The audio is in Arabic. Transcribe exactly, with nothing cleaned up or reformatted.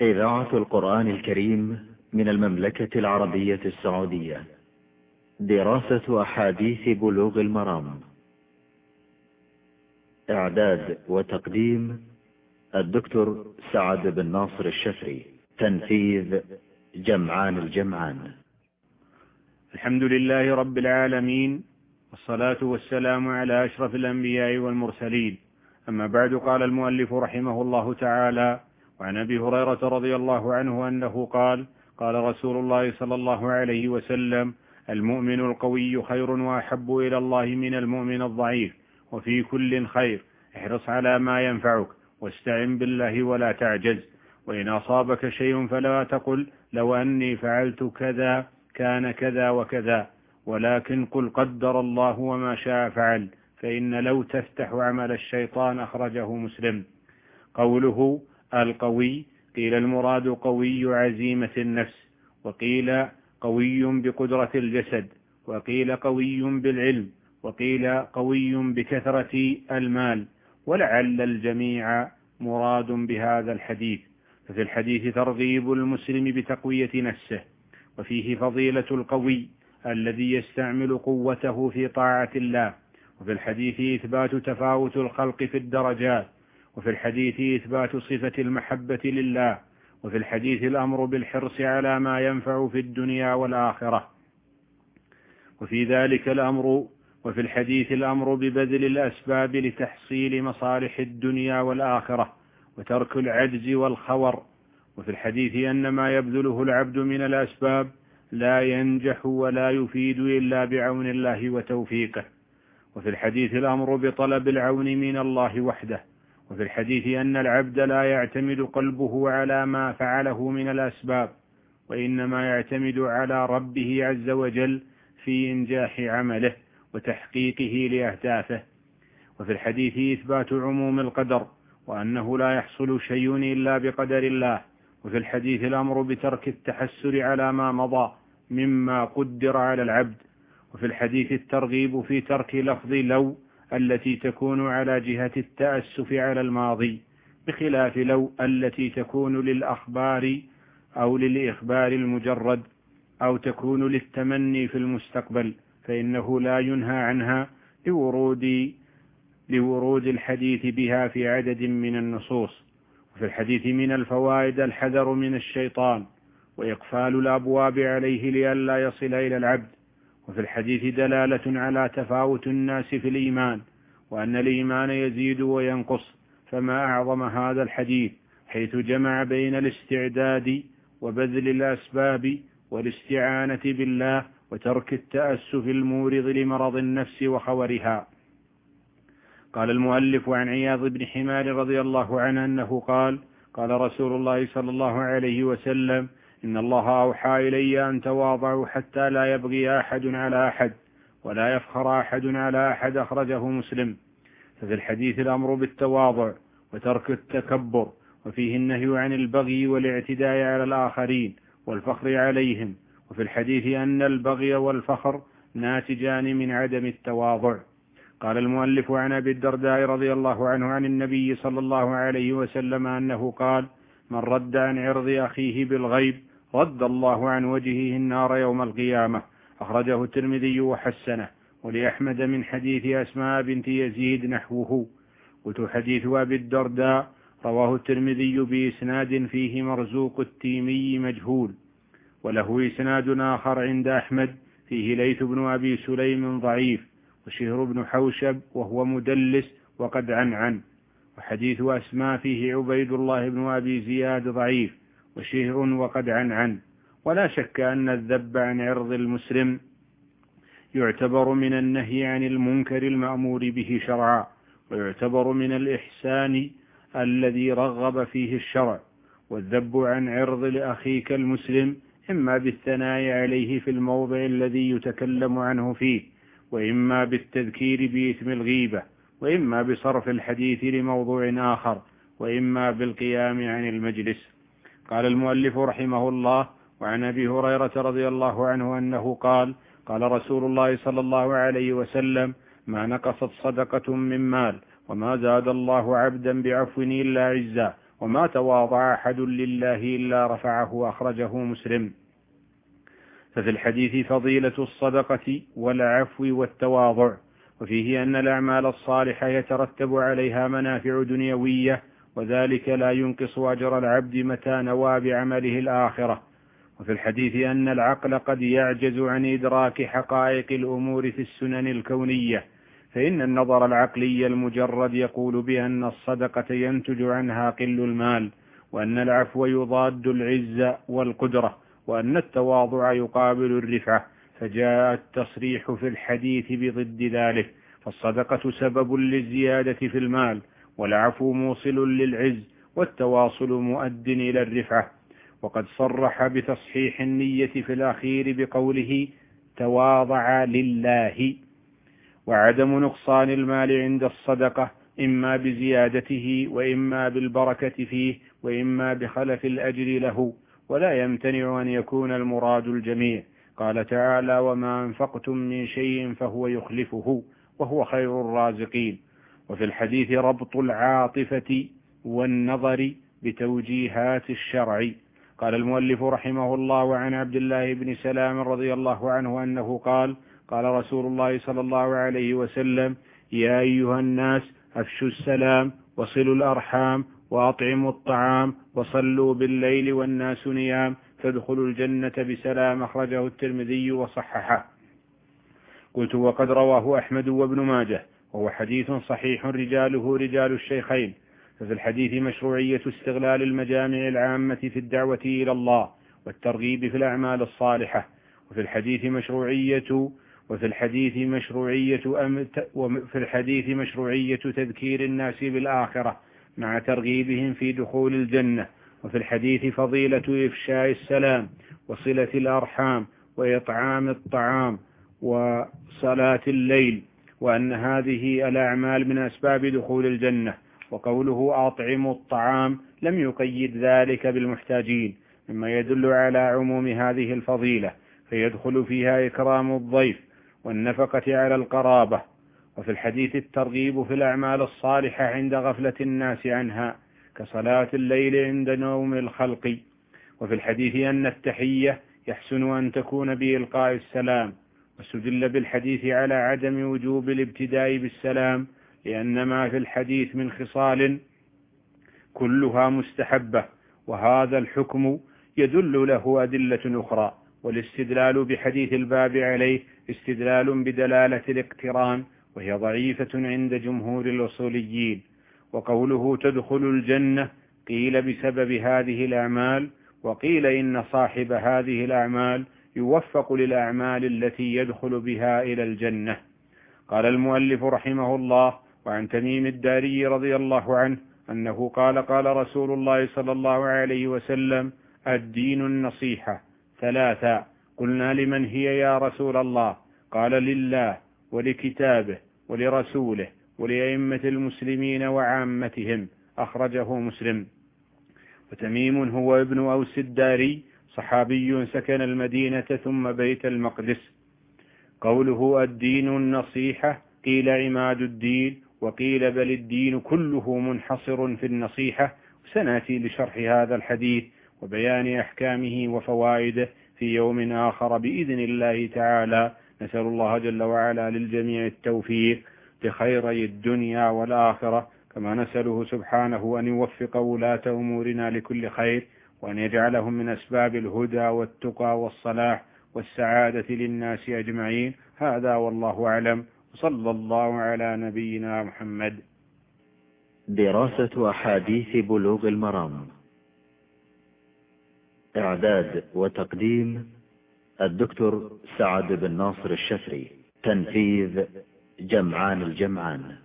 إذاعة القرآن الكريم من المملكة العربية السعودية. دراسة أحاديث بلوغ المرام. إعداد وتقديم الدكتور سعد بن ناصر الشفري. تنفيذ جمعان الجمعان. الحمد لله رب العالمين، والصلاة والسلام على أشرف الأنبياء والمرسلين. أما بعد، قال المؤلف رحمه الله تعالى: وعن أبي هريرة رضي الله عنه أنه قال: قال رسول الله صلى الله عليه وسلم: المؤمن القوي خير وأحب إلى الله من المؤمن الضعيف، وفي كل خير، احرص على ما ينفعك، واستعن بالله ولا تعجز، وإن أصابك شيء فلا تقل لو أني فعلت كذا كان كذا وكذا، ولكن قل قدر الله وما شاء فعل، فإن لو تفتح عمل الشيطان. أخرجه مسلم. قوله القوي، قيل المراد قوي عزيمة النفس، وقيل قوي بقدرة الجسد، وقيل قوي بالعلم، وقيل قوي بكثرة المال، ولعل الجميع مراد بهذا الحديث. ففي الحديث ترغيب المسلم بتقوية نفسه، وفيه فضيلة القوي الذي يستعمل قوته في طاعة الله، وفي الحديث إثبات تفاوت الخلق في الدرجات، وفي الحديث إثبات صفة المحبة لله، وفي الحديث الأمر بالحرص على ما ينفع في الدنيا والآخرة، وفي ذلك الأمر وفي الحديث الأمر ببذل الأسباب لتحصيل مصالح الدنيا والآخرة، وترك العجز والخور، وفي الحديث أن ما يبذله العبد من الأسباب لا ينجح ولا يفيد إلا بعون الله وتوفيقه، وفي الحديث الأمر بطلب العون من الله وحده، وفي الحديث أن العبد لا يعتمد قلبه على ما فعله من الأسباب، وإنما يعتمد على ربه عز وجل في إنجاح عمله وتحقيقه لأهدافه، وفي الحديث إثبات عموم القدر، وأنه لا يحصل شيء إلا بقدر الله، وفي الحديث الأمر بترك التحسر على ما مضى مما قدر على العبد، وفي الحديث الترغيب في ترك لفظ لو التي تكون على جهة التأسف على الماضي، بخلاف لو التي تكون للأخبار أو للإخبار المجرد، أو تكون للتمني في المستقبل، فإنه لا ينهى عنها لورود لورود الحديث بها في عدد من النصوص. وفي الحديث من الفوائد الحذر من الشيطان، وإقفال الأبواب عليه لئلا يصل إلى العبد. وفي الحديث دلالة على تفاوت الناس في الإيمان، وأن الإيمان يزيد وينقص، فما أعظم هذا الحديث، حيث جمع بين الاستعداد وبذل الأسباب والاستعانة بالله وترك التأسف المورض لمرض النفس وخورها. قال المؤلف: عن عياض بن حمار رضي الله عنه أنه قال: قال رسول الله صلى الله عليه وسلم: إن الله أوحى إلي أن تواضعوا حتى لا يبغي أحد على أحد، ولا يفخر أحد على أحد. أخرجه مسلم. ففي الحديث الأمر بالتواضع وترك التكبر، وفيه النهي عن البغي والاعتداء على الآخرين والفخر عليهم، وفي الحديث أن البغي والفخر ناتجان من عدم التواضع. قال المؤلف: عن أبي الدرداء رضي الله عنه عن النبي صلى الله عليه وسلم أنه قال: من رد عن عرض أخيه بالغيب رد الله عن وجهه النار يوم القيامة. أخرجه الترمذي وحسنه، ولأحمد من حديث أسماء بنت يزيد نحوه. قلت: حديث أبي الدرداء رواه الترمذي بإسناد فيه مرزوق التيمي مجهول، وله إسناد آخر عند أحمد فيه ليث بن أبي سليم ضعيف، وشهر بن حوشب وهو مدلس وقد عنعن. وحديث أسماء فيه عبيد الله بن أبي زياد ضعيف، وشهر وقد عنعن. ولا شك أن الذب عن عرض المسلم يعتبر من النهي عن المنكر المأمور به شرعا، ويعتبر من الإحسان الذي رغب فيه الشرع. والذب عن عرض لأخيك المسلم إما بالثناء عليه في الموضع الذي يتكلم عنه فيه، وإما بالتذكير بإثم الغيبة، وإما بصرف الحديث لموضوع آخر، وإما بالقيام عن المجلس. قال المؤلف رحمه الله: وعن أبي هريرة رضي الله عنه أنه قال: قال رسول الله صلى الله عليه وسلم: ما نقصت صدقة من مال، وما زاد الله عبدا بعفو إلا عزا، وما تواضع أحد لله إلا رفعه، أخرجه مسلم. ففي الحديث فضيلة الصدقة والعفو والتواضع، وفيه أن الأعمال الصالحة يترتب عليها منافع دنيوية، وذلك لا ينقص أجر العبد متى نوى بعمله الآخرة. وفي الحديث أن العقل قد يعجز عن إدراك حقائق الأمور في السنن الكونية، فإن النظر العقلي المجرد يقول بأن الصدقة ينتج عنها قل المال، وأن العفو يضاد العزة والقدرة، وأن التواضع يقابل الرفعة، فجاء التصريح في الحديث بضد ذلك. فالصدقة سبب للزيادة في المال، والعفو موصل للعز، والتواصل مؤد إلى الرفعة. وقد صرح بتصحيح النية في الأخير بقوله تواضع لله. وعدم نقصان المال عند الصدقة إما بزيادته، وإما بالبركة فيه، وإما بخلف الأجر له، ولا يمتنع أن يكون المراد الجميع. قال تعالى: وما أنفقتم من شيء فهو يخلفه وهو خير الرازقين. وفي الحديث ربط العاطفة والنظر بتوجيهات الشرع. قال المؤلف رحمه الله: عن عبد الله بن سلام رضي الله عنه أنه قال: قال رسول الله صلى الله عليه وسلم: يا أيها الناس أفشوا السلام، وصلوا الأرحام، وأطعموا الطعام، وصلوا بالليل والناس نيام، فادخلوا الجنة بسلام. أخرجه الترمذي وصححه. قلت: وقد رواه أحمد وابن ماجه، وهو حديث صحيح رجاله رجال الشيخين. ففي الحديث مشروعية استغلال المجامع العامة في الدعوة إلى الله والترغيب في الأعمال الصالحة. وفي الحديث مشروعية وفي الحديث مشروعية أم وفي الحديث مشروعية تذكير الناس بالآخرة مع ترغيبهم في دخول الجنة. وفي الحديث فضيلة إفشاء السلام، وصلة الأرحام، وإطعام الطعام، وصلاة الليل، وأن هذه الأعمال من أسباب دخول الجنة. وقوله أطعموا الطعام لم يقيد ذلك بالمحتاجين، مما يدل على عموم هذه الفضيلة، فيدخل فيها إكرام الضيف والنفقة على القرابة. وفي الحديث الترغيب في الأعمال الصالحة عند غفلة الناس عنها، كصلاة الليل عند نوم الخلق. وفي الحديث أن التحية يحسن أن تكون بإلقاء السلام. واستدل بالحديث على عدم وجوب الابتداء بالسلام، لأن ما في الحديث من خصال كلها مستحبة، وهذا الحكم يدل له أدلة أخرى. والاستدلال بحديث الباب عليه استدلال بدلالة الاقتران، وهي ضعيفة عند جمهور الأصوليين. وقوله تدخل الجنة قيل بسبب هذه الأعمال، وقيل إن صاحب هذه الأعمال يوفق للأعمال التي يدخل بها إلى الجنة. قال المؤلف رحمه الله: وعن تميم الداري رضي الله عنه أنه قال: قال رسول الله صلى الله عليه وسلم: الدين النصيحة ثلاثة. قلنا: لمن هي يا رسول الله؟ قال: لله ولكتابه ولرسوله ولأئمة المسلمين وعامتهم. أخرجه مسلم. وتميم هو ابن أوس الداري، صحابي سكن المدينة ثم بيت المقدس. قوله الدين النصيحة قيل عماد الدين، وقيل بل الدين كله منحصر في النصيحة. سنأتي لشرح هذا الحديث وبيان أحكامه وفوائده في يوم آخر بإذن الله تعالى. نسأل الله جل وعلا للجميع التوفيق لخيري الدنيا والآخرة، كما نسأله سبحانه أن يوفق ولاة أمورنا لكل خير، وأن يجعلهم من أسباب الهدى والتقى والصلاح والسعادة للناس أجمعين. هذا والله أعلم، صلى الله على نبينا محمد. دراسة أحاديث بلوغ المرام، إعداد وتقديم الدكتور سعد بن ناصر الشفري، تنفيذ جمعان الجمعان.